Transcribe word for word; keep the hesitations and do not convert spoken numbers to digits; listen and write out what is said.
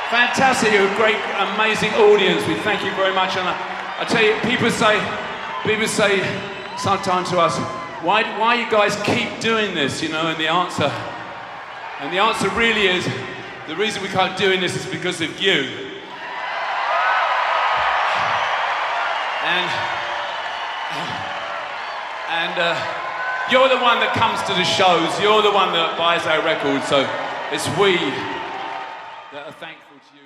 Fantastic, you're a great, amazing audience. We thank you very much. And I, I tell you, people say, people say sometimes to us, why, why you guys keep doing this, you know? And the answer, and the answer really is, the reason we keep doing this is because of you. And, and uh, you're the one that comes to the shows. You're the one that buys our records. So it's we that are thankful to you.